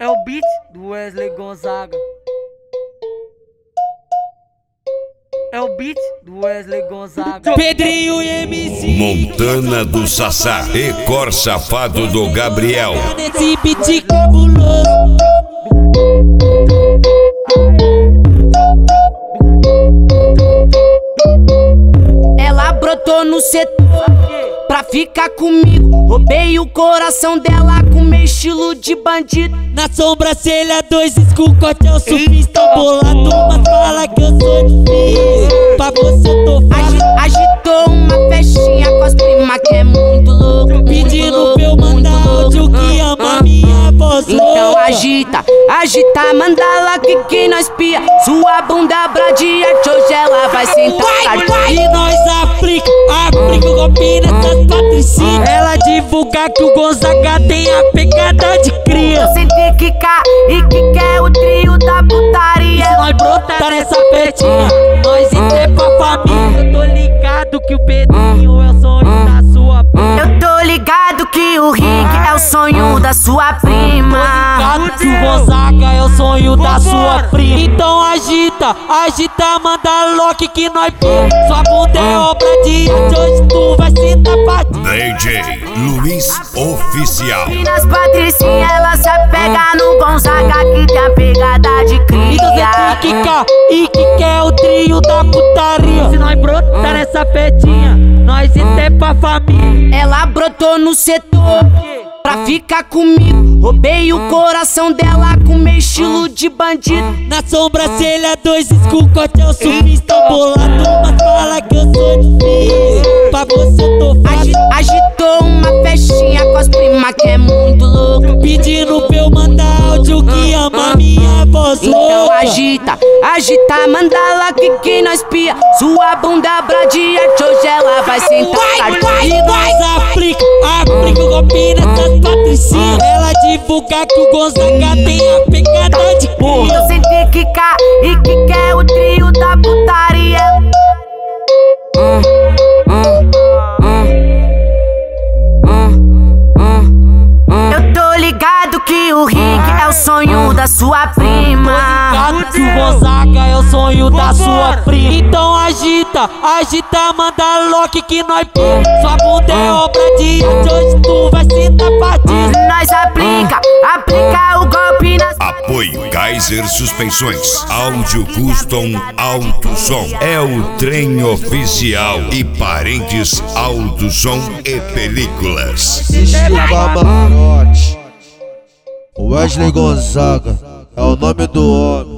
É o beat do Wesley Gonzaga. É o beat do Wesley Gonzaga. Pedrinho e MC Montana do Sassá e Cor Safado do Gabriel. Nesse beat cabuloso. Ela brotou no setor pra ficar comigo. Roubei o coração dela com meu estilo de bandido. Na sobrancelha, dois escucotes, eu surfista bolado, mas fala que eu sou difícil. Pra você eu tô falando. Agitou uma festinha com as primas que é muito louco. Pedindo pra eu mandar áudio que ama minha voz. Então agita, agita, manda lá que nós pia. Sua bunda bradiante, hoje ela vai sentar. E nós aplica o golpe nessas patricinhas. Ela divulga que o Gonzaga tem a pegada de cria. Eu senti quicar e que quer o trio da putaria. E se nós brotar nessa petinha, nós entrepa a família. Eu tô ligado que o Pedrinho é o sonho da sua prima. Eu tô ligado que o Rick é o sonho da sua prima. Ligado que o Gonzaga é o sonho da sua prima. Então agita, agita, manda lock que nós pega. Sua bunda é obra de arte, hoje tu vai sentar pra ti. DJ Luiz Oficial. E nas patricinhas ela se apega no Gonzaga que tem a pegada de Então cria. você tem que cá e que quer o trio da putaria. Se nós brotar nessa petinha, nós entrepa a família. Ela brotou no setor pra ficar comigo. Roubei o coração dela com meu estilo de bandido. Na sobrancelha, dois escucotes, eu surfista bolado, mas fala que eu sou difícil. Pra você eu tô falando. Agitou uma festinha com as primas que é muito louco. Pedindo pra eu mandar áudio que ama minha voz. Então agita, agita, manda lá que nós pia. Sua bunda bradiante, hoje ela vai sentar. E nós aplica o golpe nessas patricinhas. Ela divulga que o Gonzaga tem a pegada de cria. Eu senti quicar e que quer o trio da putaria. Eu tô ligado que o Rick é o sonho da sua prima. Ligado que o Gonzaga é o sonho da sua prima. Então agita, agita, manda lock que nós pega. Sua bunda é obra de arte, hoje tu vai sentar pra ti. Nós aplica o golpe nas Apoio Kaiser Suspensões. Áudio Custom Alto Som. É o trem oficial. E Parentes Alto Som e Películas. Estilo Camarote. Wesley Gonzaga é o nome do homem.